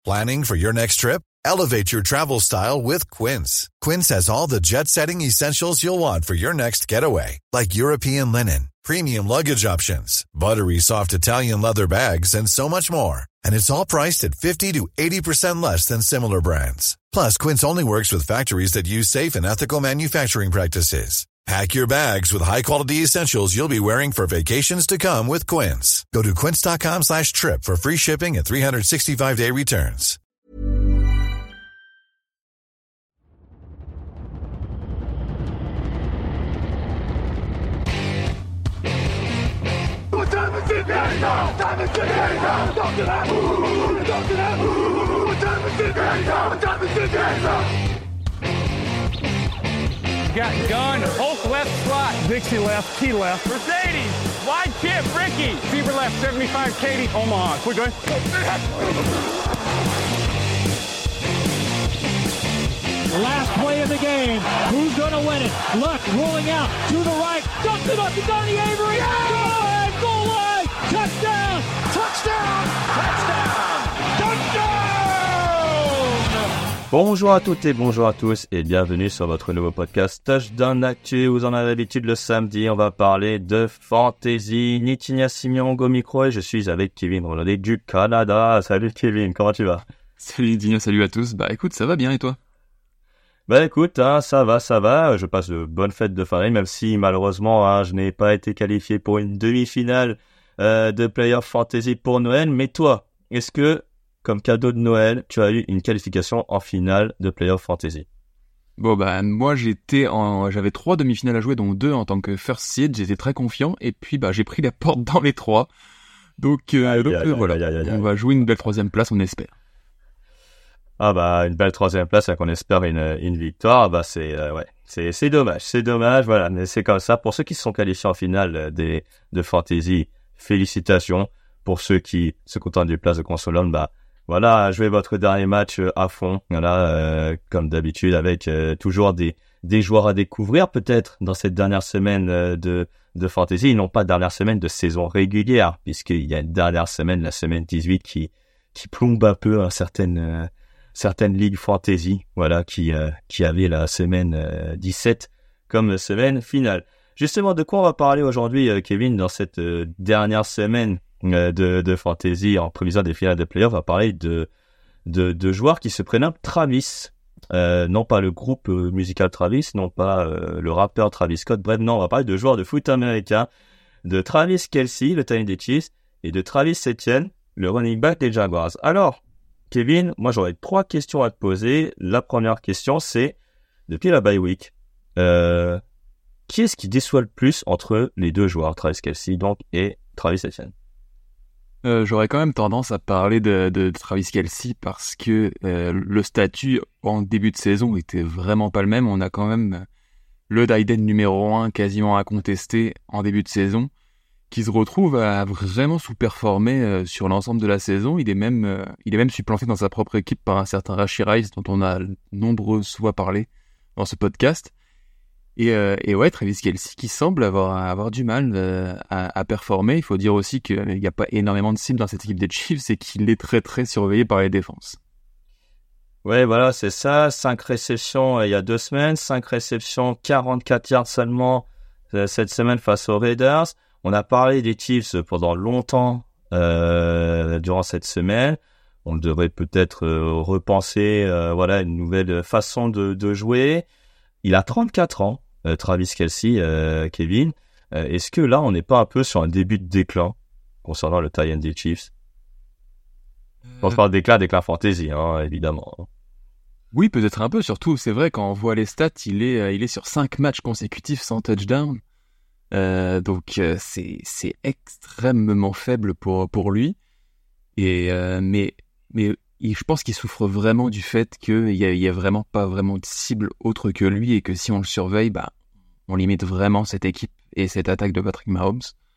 Planning for your next trip? Elevate your travel style with Quince. Quince has all the jet-setting essentials you'll want for your next getaway, like European linen, premium luggage options, buttery soft Italian leather bags, and so much more. And it's all priced at 50 to 80% less than similar brands. Plus, Quince only works with factories that use safe and ethical manufacturing practices. Pack your bags with high-quality essentials you'll be wearing for vacations to come with Quince. Go to quince.com/trip for free shipping and 365-day returns. Got gun, Hulk left slot, Dixie left, T left, Mercedes, wide chip, Ricky, Fever left, 75, Katie, Omaha. We're good. Last play of the game. Who's going to win it? Luck rolling out to the right. Dumps it up to Donnie Avery. Yeah! Goal line. Touchdown. Touchdown. Touchdown. Touchdown. Bonjour à toutes et bonjour à tous et bienvenue sur votre nouveau podcast Touchdown Actu. Vous en avez l'habitude le samedi, on va parler de fantasy. Nitinia Simeon au micro et je suis avec Kevin Rolondet du Canada. Salut Kevin, comment tu vas? Salut Nitinia, salut à tous. Bah écoute, ça va bien et toi? Bah écoute, ça va. Je passe de bonnes fêtes de fin d'année, même si malheureusement je n'ai pas été qualifié pour une demi-finale de Playoff Fantasy pour Noël. Mais toi, est-ce que comme cadeau de Noël, tu as eu une qualification en finale de Playoff Fantasy? Bon bah moi j'avais 3 demi-finales à jouer, dont 2 en tant que first seed. J'étais très confiant et puis bah j'ai pris la porte dans les 3. Donc voilà, on va jouer une belle 3e place, on espère. Ah bah une belle 3e place et qu'on espère une victoire. Bah c'est dommage, voilà, mais c'est comme ça. Pour ceux qui se sont qualifiés en finale de Fantasy, félicitations. Pour ceux qui se contentent du place de consolone, bah voilà, jouez votre dernier match à fond, voilà, comme d'habitude, avec toujours des joueurs à découvrir peut-être dans cette dernière semaine de Fantasy, non pas dernière semaine de saison régulière, puisqu'il y a une dernière semaine, la semaine 18, qui plombe un peu certaines ligues Fantasy, voilà, qui avait la semaine 17 comme semaine finale. Justement, de quoi on va parler aujourd'hui, Kevin, dans cette dernière semaine de Fantasy en prévision des finales de playoffs? On va parler de joueurs qui se prénomment Travis, non pas le groupe musical Travis, non pas le rappeur Travis Scott, bref, non, on va parler de joueurs de foot américain, de Travis Kelce, le tight end des Chiefs, et de Travis Etienne, le running back des Jaguars. Alors, Kevin, moi j'aurais 3 questions à te poser. La première question, c'est, depuis la bye week, qui est-ce qui déçoit le plus entre les deux joueurs, Travis Kelce donc et Travis Etienne? J'aurais quand même tendance à parler de Travis Kelce parce que le statut en début de saison était vraiment pas le même. On a quand même le tight end numéro 1 quasiment incontesté en début de saison qui se retrouve à vraiment sous-performer sur l'ensemble de la saison. Il est même supplanté dans sa propre équipe par un certain Rashee Rice dont on a nombreuses fois parlé dans ce podcast. Et ouais, Travis Kelce qui semble avoir du mal à performer. Il faut dire aussi qu'il n'y a pas énormément de cibles dans cette équipe des Chiefs et qu'il est très très surveillé par les défenses. Ouais, voilà, c'est ça. 5 réceptions il y a 2 semaines, 5 réceptions, 44 yards seulement cette semaine face aux Raiders. On a parlé des Chiefs pendant longtemps durant cette semaine. On devrait peut-être repenser voilà, une nouvelle façon de jouer. Il a 34 ans, Travis Kelce, Kevin. Est-ce que là, on n'est pas un peu sur un début de déclin concernant le tight end des Chiefs? On se parle déclin fantasy, hein, évidemment. Oui, peut-être un peu. Surtout, c'est vrai, quand on voit les stats, il est sur 5 matchs consécutifs sans touchdown. Donc, c'est extrêmement faible pour lui. Mais je pense qu'il souffre vraiment du fait qu'il y a vraiment pas vraiment de cible autre que lui et que si on le surveille, bah, on limite vraiment cette équipe et cette attaque de Patrick Mahomes.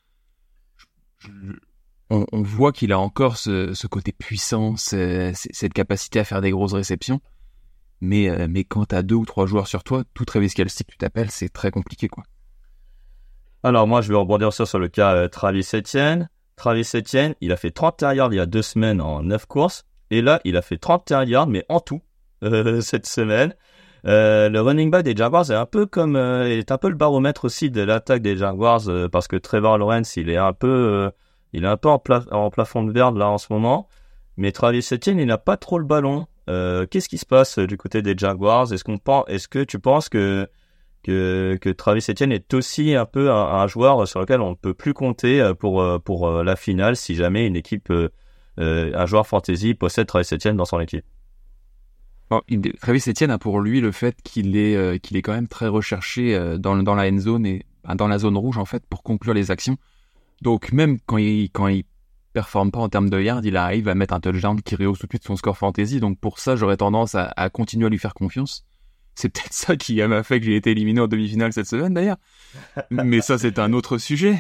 On voit qu'il a encore ce côté puissant, cette capacité à faire des grosses réceptions. Mais quand t'as 2 ou 3 joueurs sur toi, tout Travis Kelce que tu t'appelles, c'est très compliqué, quoi. Alors moi, je vais rebondir sur le cas Travis Etienne. Travis Etienne, il a fait 31 yards il y a 2 semaines en 9 courses. Et là, il a fait 31 yards, mais en tout, cette semaine. Le running back des Jaguars est un peu il est un peu le baromètre aussi de l'attaque des Jaguars, parce que Trevor Lawrence, il est un peu en plafond de verre là en ce moment. Mais Travis Etienne, il n'a pas trop le ballon. Qu'est-ce qui se passe du côté des Jaguars? Est-ce que tu penses que Travis Etienne est aussi un peu un joueur sur lequel on ne peut plus compter pour la finale si jamais une équipe, un joueur fantasy possède Travis Etienne dans son équipe? Bon, Travis Etienne a pour lui le fait qu'il est quand même très recherché dans la end zone et dans la zone rouge en fait pour conclure les actions. Donc même quand il performe pas en termes de yards, il arrive à mettre un touchdown qui rehausse tout de suite son score fantasy. Donc pour ça, j'aurais tendance à continuer à lui faire confiance. C'est peut-être ça qui m'a fait que j'ai été éliminé en demi-finale cette semaine d'ailleurs. Mais ça, c'est un autre sujet.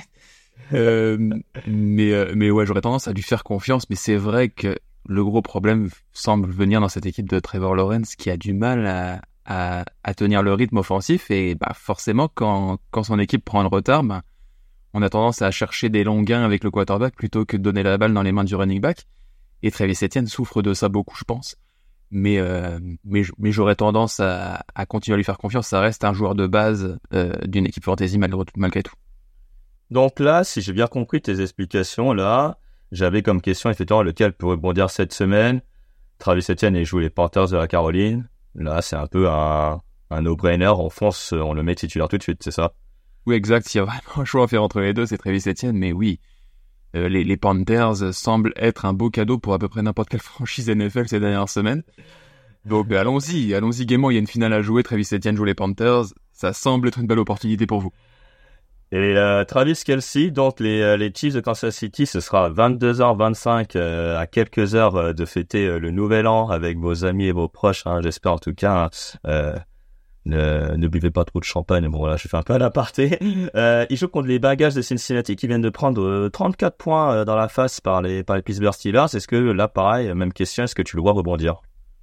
Mais ouais, j'aurais tendance à lui faire confiance. Mais c'est vrai que le gros problème semble venir dans cette équipe de Trevor Lawrence qui a du mal à tenir le rythme offensif. Et forcément, quand son équipe prend le retard, on a tendance à chercher des longs gains avec le quarterback plutôt que de donner la balle dans les mains du running back. Et Travis Etienne souffre de ça beaucoup, je pense. Mais j'aurais tendance à continuer à lui faire confiance. Ça reste un joueur de base d'une équipe fantasy malgré tout. Donc là, si j'ai bien compris tes explications, là, j'avais comme question effectivement lequel peut rebondir cette semaine. Travis Etienne, il joue les Panthers de la Caroline. Là, c'est un peu un no-brainer. On le met titulaire tout de suite, c'est ça? Oui, exact. S'il y a vraiment un choix à faire entre les deux, c'est Travis Etienne. Mais oui, les Panthers semblent être un beau cadeau pour à peu près n'importe quelle franchise NFL ces dernières semaines. Donc allons-y gaiement. Il y a une finale à jouer. Travis Etienne joue les Panthers. Ça semble être une belle opportunité pour vous. Et Travis Kelce, donc les Chiefs de Kansas City, ce sera 22h25 à quelques heures de fêter le nouvel an avec vos amis et vos proches. J'espère en tout cas. Ne buvez pas trop de champagne. Bon, là, je fais un peu à l'aparté. Ils jouent contre les Bengals de Cincinnati qui viennent de prendre 34 points dans la face par les Pittsburgh Steelers. Est-ce que là, pareil, même question, est-ce que tu le vois rebondir?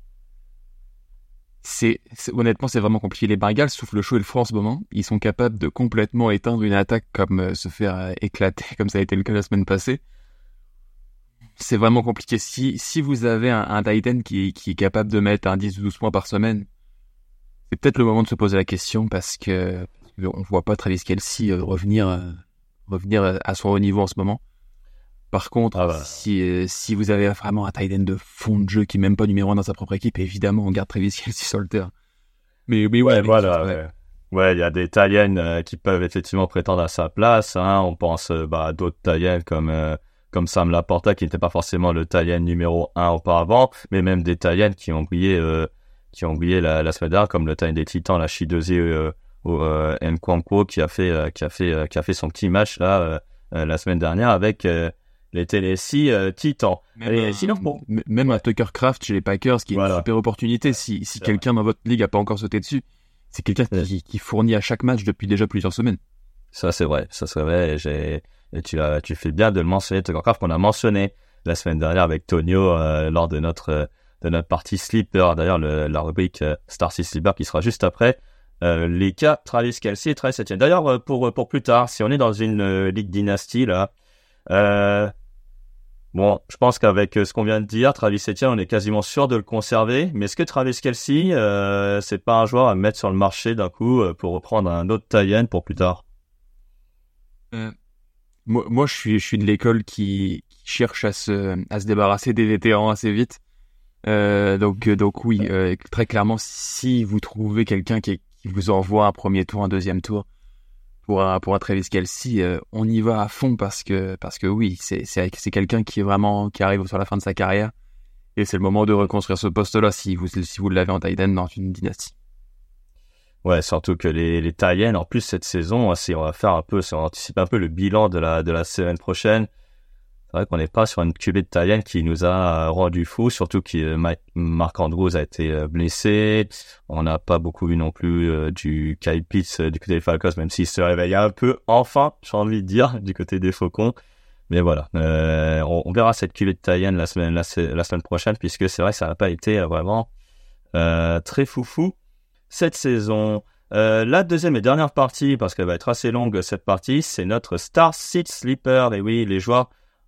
Honnêtement, c'est vraiment compliqué. Les Bengals soufflent le chaud et le froid en ce moment. Ils sont capables de complètement éteindre une attaque comme se faire éclater, comme ça a été le cas la semaine passée. C'est vraiment compliqué. Si vous avez un tight end qui est capable de mettre un 10 ou 12 points par semaine, c'est peut-être le moment de se poser la question parce que on voit pas Travis Kelce revenir à son haut niveau en ce moment. Par contre, si vous avez vraiment un tight end de fond de jeu qui n'est même pas numéro 1 dans sa propre équipe, évidemment, on garde Travis Kelce sur le terrain. Mais ouais, voilà. Ouais, il y a des tight ends qui peuvent effectivement prétendre à sa place. On pense à d'autres tight ends comme Sam Laporta qui n'était pas forcément le tight end numéro 1 auparavant, mais même des tight ends qui ont brillé la semaine dernière, comme le tight end des Titans, la Chidozie Nwankwo qui a fait son petit match là la semaine dernière avec les Tennessee Titans. Même un Tucker Kraft chez les Packers qui est une super opportunité. Si quelqu'un dans votre ligue a pas encore sauté dessus, c'est quelqu'un qui fournit à chaque match depuis déjà plusieurs semaines. Ça c'est vrai. Et tu fais bien de le mentionner, Tucker Kraft, qu'on a mentionné la semaine dernière avec Tonio lors de notre partie Sleeper. D'ailleurs, la rubrique Starcy Sleeper qui sera juste après. Les cas Travis Kelce et Travis Etienne. D'ailleurs, pour plus tard, si on est dans une ligue dynastie là, bon, je pense qu'avec ce qu'on vient de dire, Travis Etienne, on est quasiment sûr de le conserver. Mais est-ce que Travis Kelce, c'est pas un joueur à mettre sur le marché d'un coup pour reprendre un autre tight end pour plus tard? Moi, je suis de l'école qui cherche à se débarrasser des vétérans assez vite. Donc oui, très clairement, si vous trouvez quelqu'un qui vous envoie un premier tour, un deuxième tour pour un Travis Kelce, on y va à fond parce que oui, c'est quelqu'un qui arrive sur la fin de sa carrière et c'est le moment de reconstruire ce poste-là si vous l'avez en tight end dans une dynastie. Ouais, surtout que les tight ends, en plus cette saison, on anticipe un peu le bilan de la semaine prochaine. C'est vrai qu'on n'est pas sur une QB de tight end qui nous a rendu fou, surtout que Mark Andrews a été blessé. On n'a pas beaucoup vu non plus du Kyle Pitts du côté des Falcons, même s'il se réveille un peu, enfin, j'ai envie de dire, du côté des Faucons. Mais voilà, on verra cette QB de tight end la semaine prochaine, puisque c'est vrai que ça n'a pas été vraiment très foufou cette saison. La deuxième et dernière partie, parce qu'elle va être assez longue cette partie, c'est notre Star Seat Sleeper. Et oui, les joueurs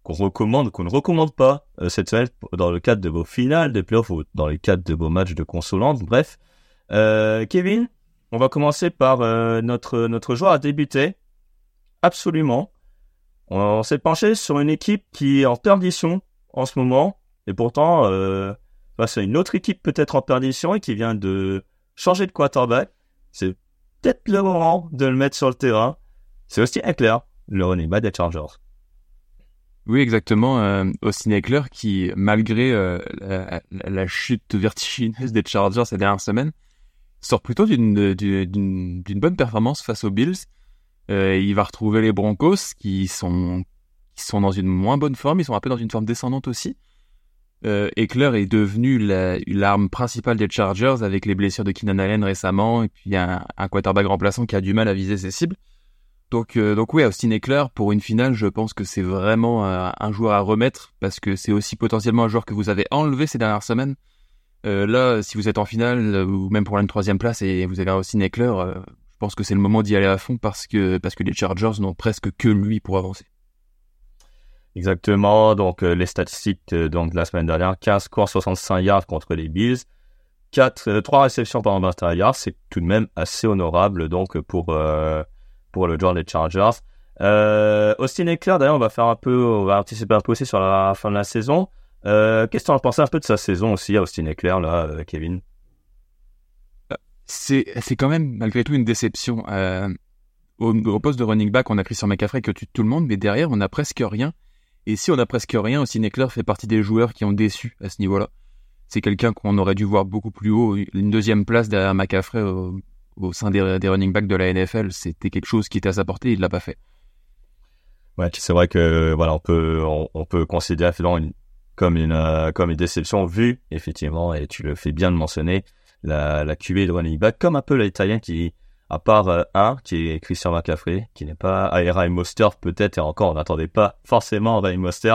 qu'on recommande, qu'on ne recommande pas cette semaine dans le cadre de vos finales de playoffs ou dans le cadre de vos matchs de consolante. Bref, Kevin, on va commencer par notre joueur à débuter. Absolument. On s'est penché sur une équipe qui est en perdition en ce moment, et pourtant, face à une autre équipe peut-être en perdition et qui vient de changer de quarterback. C'est peut-être le moment de le mettre sur le terrain. C'est Austin Ekeler, le running back des Chargers. Oui, exactement. Austin Ekeler qui, malgré la chute vertigineuse des Chargers ces dernières semaines, sort plutôt d'une bonne performance face aux Bills. Il va retrouver les Broncos qui sont dans une moins bonne forme. Ils sont un peu dans une forme descendante aussi. Ekeler est devenu l'arme principale des Chargers avec les blessures de Keenan Allen récemment et puis un quarterback remplaçant qui a du mal à viser ses cibles. Donc oui, Austin Ekeler, pour une finale, je pense que c'est vraiment un joueur à remettre parce que c'est aussi potentiellement un joueur que vous avez enlevé ces dernières semaines. Là, si vous êtes en finale ou même pour la 3e place et vous avez Austin Ekeler, je pense que c'est le moment d'y aller à fond parce que les Chargers n'ont presque que lui pour avancer. Exactement, donc les statistiques donc de la semaine dernière, 15 courses, 65 yards contre les Bills, 3 réceptions pendant 21 yards, c'est tout de même assez honorable donc pour le joueur des Chargers. Austin Ekeler, d'ailleurs, on va anticiper un peu aussi sur la fin de la saison. Qu'est-ce que tu en as pensé un peu de sa saison aussi à Austin Ekeler, là, Kevin? C'est quand même malgré tout une déception. Au poste de running back, on a Christian McCaffrey qui tue tout le monde, mais derrière, on a presque rien. Et si on a presque rien, Austin Ekeler fait partie des joueurs qui ont déçu à ce niveau-là. C'est quelqu'un qu'on aurait dû voir beaucoup plus haut, une 2e place derrière McCaffrey au sein des running backs de la NFL. C'était quelque chose qui était à sa portée, et il l'a pas fait. Ouais, c'est vrai que voilà, on peut considérer comme une déception vu effectivement, et tu le fais bien de mentionner, la QB de running back, comme un peu l'Italien qui, à part qui est Christian McCaffrey, qui n'est pas Raheem Mostert peut-être, et encore on n'attendait pas forcément Raheem Mostert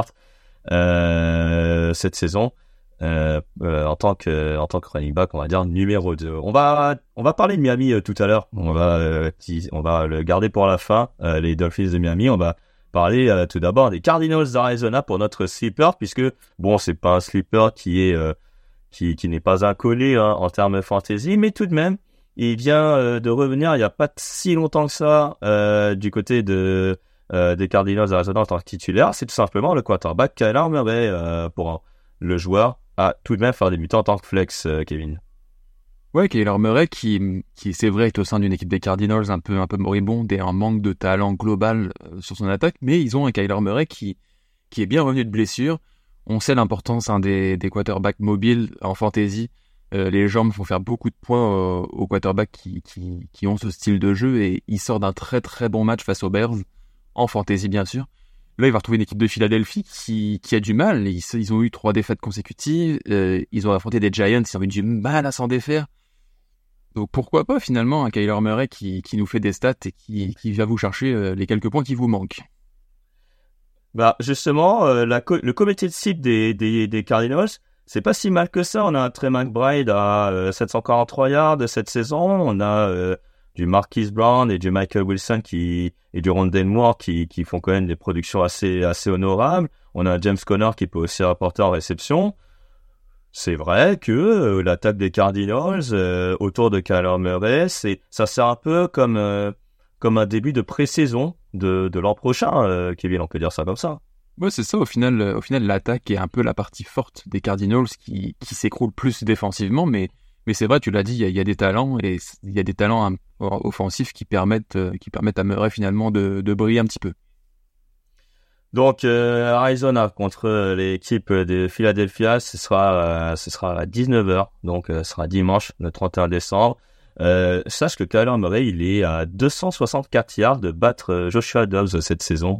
cette saison en tant que running back, on va dire numéro 2. On va parler de Miami tout à l'heure. On va le garder pour la fin, les Dolphins de Miami. On va parler tout d'abord des Cardinals d'Arizona pour notre sleeper, puisque bon, c'est pas un sleeper qui n'est pas inconnu en termes fantasy, mais tout de même il vient de revenir il y a pas si longtemps que ça du côté des Cardinals d'Arizona en tant que titulaire. C'est tout simplement le quarterback Kyler Murray pour le joueur à tout de même faire débuter en tant que flex, Kevin. Ouais, Kyler Murray qui c'est vrai est au sein d'une équipe des Cardinals un peu moribonde et un manque de talent global sur son attaque, mais ils ont un Kyler Murray qui est bien revenu de blessure. On sait l'importance des quarterbacks mobiles en fantasy. Les jambes font faire beaucoup de points aux quarterbacks qui ont ce style de jeu, et il sort d'un très très bon match face aux Bears en fantasy bien sûr. Là, il va retrouver une équipe de Philadelphie qui a du mal. Ils ont eu 3 défaites consécutives. Ils ont affronté des Giants, ils ont eu du mal à s'en défaire. Donc pourquoi pas finalement un Kyler Murray qui nous fait des stats et qui va vous chercher les quelques points qui vous manquent. Bah justement, le comité de cible des Cardinals, c'est pas si mal que ça. On a un Trey McBride à 743 yards cette saison. On a du Marquise Brown et du Michael Wilson et du Rondale Moore qui font quand même des productions assez honorables. On a James Conner qui peut aussi rapporter en réception. C'est vrai que l'attaque des Cardinals autour de Kyler Murray, ça sert un peu comme un début de pré-saison de l'an prochain, Kevin, on peut dire ça comme ça. Ouais, c'est ça. Au final, l'attaque est un peu la partie forte des Cardinals qui s'écroule plus défensivement, mais c'est vrai, tu l'as dit, il y a des talents, et il y a des talents offensifs qui permettent à Murray finalement de briller un petit peu. Donc Arizona contre l'équipe de Philadelphia, ce sera à 19h, donc ce sera dimanche le 31 décembre. Sache que Kyler Murray, il est à 264 yards de battre Joshua Dobbs cette saison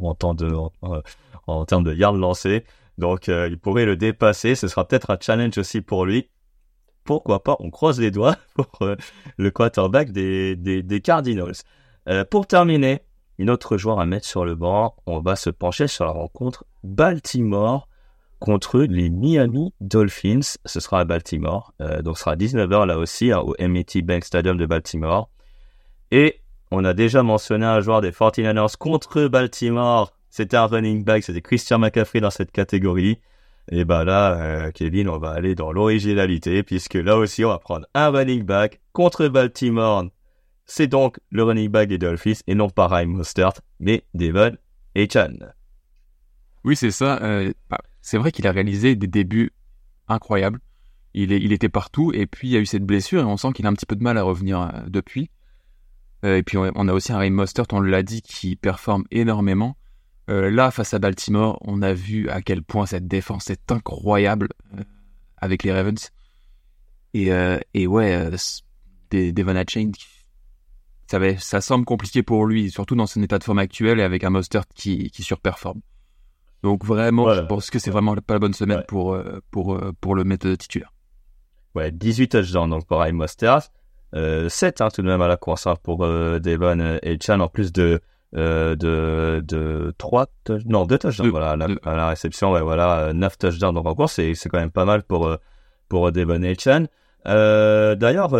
en termes de yards lancés. Donc il pourrait le dépasser, ce sera peut-être un challenge aussi pour lui. Pourquoi pas, on croise les doigts pour le quarterback des Cardinals. Pour terminer, une autre joueur à mettre sur le banc, on va se pencher sur la rencontre Baltimore contre les Miami Dolphins. Ce sera à Baltimore, donc ce sera à 19h là aussi, au M&T Bank Stadium de Baltimore. Et on a déjà mentionné un joueur des 49ers contre Baltimore c'était un running back, c'était Christian McCaffrey dans cette catégorie. Et bah là, Kevin, on va aller dans l'originalité, puisque là aussi, on va prendre un running back contre Baltimore. C'est donc le running back des Dolphins, et non pas Raheem Mostert, mais De'Von Achane. Oui, c'est ça. C'est vrai qu'il a réalisé des débuts incroyables. Il était partout, et puis il y a eu cette blessure, et on sent qu'il a un petit peu de mal à revenir depuis. Et puis on a aussi un Raheem Mostert, on l'a dit, qui performe énormément. Là, face à Baltimore, on a vu à quel point cette défense est incroyable avec les Ravens. Et ouais, De'Von Achane, ça semble compliqué pour lui, surtout dans son état de forme actuel et avec un Mostert qui surperforme. Donc vraiment, voilà. Je pense que c'est vraiment pas la bonne semaine pour le mettre titulaire. Ouais, 18 touchdowns donc pour Raheem Mostert. 7 tout de même à la course pour De'Von Achane, en plus de 2 touchdowns voilà, à la réception, 9 touchdowns donc en course, c'est quand même pas mal pour De'Von Achane. D'ailleurs,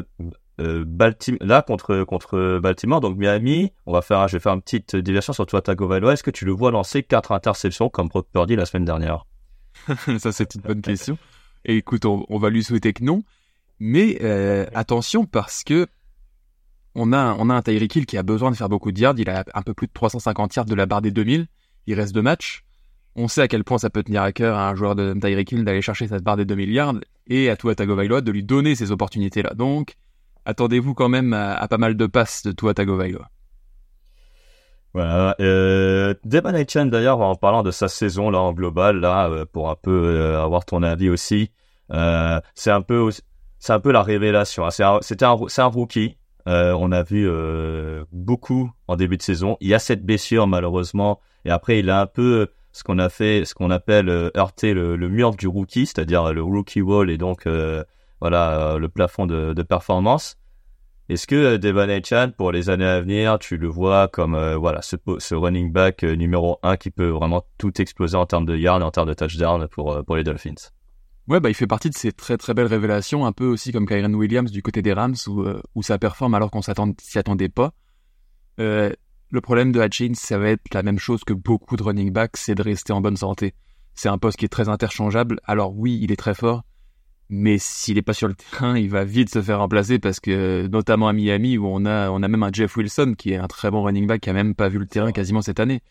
là contre Baltimore, donc Miami, je vais faire une petite diversion sur Tua Tagovailoa. Est-ce que tu le vois lancer 4 interceptions comme Brock Purdy la semaine dernière? Ça, c'est une bonne question. Et écoute, on va lui souhaiter que non. Mais attention, parce que on a un Tyreek Hill qui a besoin de faire beaucoup de yards. Il a un peu plus de 350 yards de la barre des 2000. Il reste 2 matchs. On sait à quel point ça peut tenir à cœur à un joueur de Tyreek Hill d'aller chercher cette barre des 2000 yards et à Tua Tagovailoa de lui donner ces opportunités-là. Donc, attendez-vous quand même à pas mal de passes de Tua Tagovailoa. Voilà. De'Von Achane, d'ailleurs, en parlant de sa saison là en global, là pour un peu avoir ton avis aussi, c'est un peu la révélation. C'est un rookie. On a vu beaucoup en début de saison. Il y a cette blessure malheureusement, et après il a un peu ce qu'on appelle heurter le mur du rookie, c'est-à-dire le rookie wall, et donc le plafond de performance. Est-ce que De'Von Achane, pour les années à venir, tu le vois comme ce running back numéro 1 qui peut vraiment tout exploser en termes de yards et en termes de touchdown pour les Dolphins? Ouais, il fait partie de ces très très belles révélations, un peu aussi comme Kyren Williams du côté des Rams, où ça performe alors qu'on s'y attendait pas. Le problème de Achane, ça va être la même chose que beaucoup de running backs, c'est de rester en bonne santé. C'est un poste qui est très interchangeable. Alors oui, il est très fort, mais s'il est pas sur le terrain, il va vite se faire remplacer, parce que notamment à Miami, où on a même un Jeff Wilson qui est un très bon running back qui a même pas vu le terrain quasiment cette année.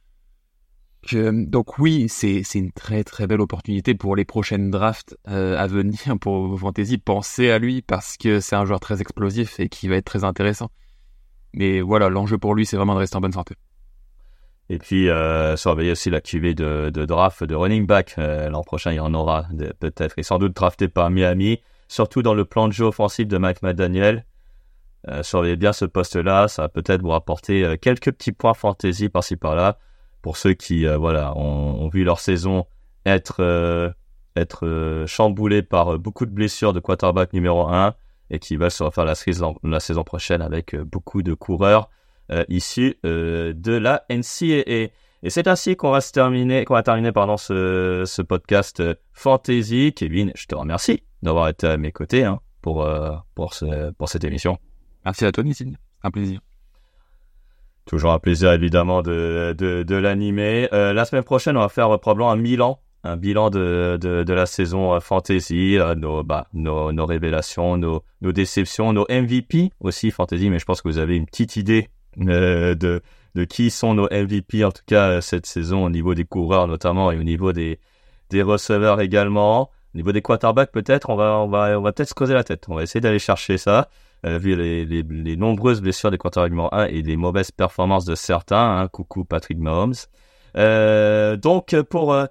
Donc oui, c'est une très très belle opportunité pour les prochaines drafts à venir pour vos fantasy. Pensez à lui, parce que c'est un joueur très explosif et qui va être très intéressant. Mais voilà, l'enjeu pour lui, c'est vraiment de rester en bonne santé. Et puis surveiller aussi la QV de draft de running back. L'an prochain, il y en aura peut-être, et sans doute drafté par Miami, surtout dans le plan de jeu offensif de Mike McDaniel. Surveillez bien ce poste-là, ça va peut-être vous rapporter quelques petits points fantasy par-ci par-là, pour ceux qui ont vu leur saison être chamboulée par beaucoup de blessures de quarterback numéro 1 et qui veulent se refaire la saison prochaine avec beaucoup de coureurs issus de la NCAA. Et c'est ainsi qu'on va terminer ce podcast fantasy. Kevin, je te remercie d'avoir été à mes côtés pour cette émission. Merci à toi, Nissim. Un plaisir. Toujours un plaisir, évidemment, de l'animer. La semaine prochaine, on va faire probablement un bilan de la saison fantasy, nos révélations, nos déceptions, nos MVP aussi fantasy, mais je pense que vous avez une petite idée de qui sont nos MVP, en tout cas cette saison, au niveau des coureurs notamment, et au niveau des receveurs également. Au niveau des quarterbacks, peut-être, on va peut-être se creuser la tête. On va essayer d'aller chercher ça. Vu les nombreuses blessures des quarterbacks numéro 1 et les mauvaises performances de certains, coucou Patrick Mahomes. Donc pour la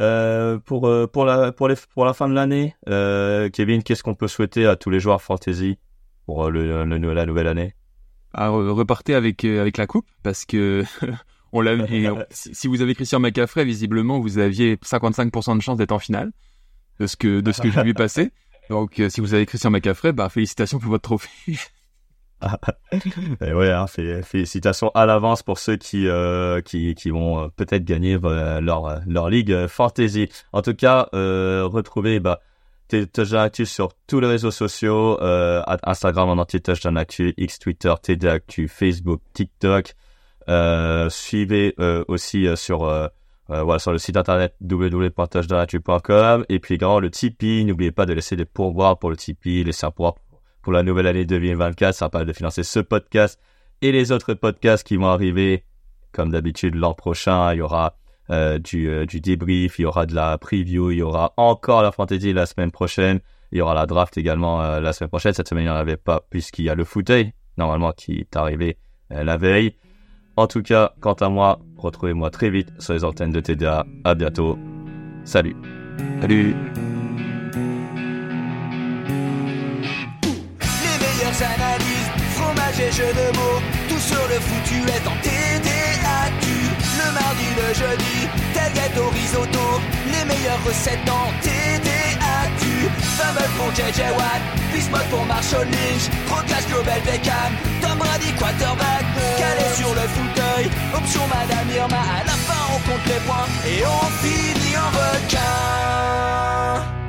fin de l'année, Kevin, qu'est-ce qu'on peut souhaiter à tous les joueurs fantasy pour la nouvelle année? Repartez avec la coupe, parce que on l'a si vous avez Christian McCaffrey, visiblement vous aviez 55% de chance d'être en finale de ce que j'ai vu passer. Donc, si vous avez Christian McCaffrey, félicitations pour votre trophée. Et ouais, félicitations à l'avance pour ceux qui vont peut-être gagner leur ligue fantasy. En tout cas, retrouvez Touchdown Actu sur tous les réseaux sociaux, Instagram en entier Touchdown Actu, X, Twitter, TD Actu, Facebook, TikTok. Suivez aussi sur le site internet www.touchdownactu.com et puis également le Tipeee. N'oubliez pas de laisser des pourboires pour le Tipeee, laisser un pourboire pour la nouvelle année 2024. Ça va permettre de financer ce podcast et les autres podcasts qui vont arriver. Comme d'habitude, l'an prochain, il y aura du débrief, il y aura de la preview, il y aura encore la fantasy la semaine prochaine, il y aura la draft également la semaine prochaine. Cette semaine, il n'y en avait pas puisqu'il y a le fauteuil, normalement, qui est arrivé la veille. En tout cas, quant à moi, retrouvez-moi très vite sur les antennes de TDA. À bientôt. Salut. Salut. Les meilleures analyses, fromage et jeux de mots, tout sur le foutu est en TDAQ. Le mardi, le jeudi, tailgate au risotto, les meilleures recettes en TDAQ. Fumble pour JJ Watt, Bismuth pour Marshall Lynch, Proclash Global Beckham, Tom Brady quarterback, calé sur le fauteuil, option Madame Irma, à la fin on compte les points et on finit en requin.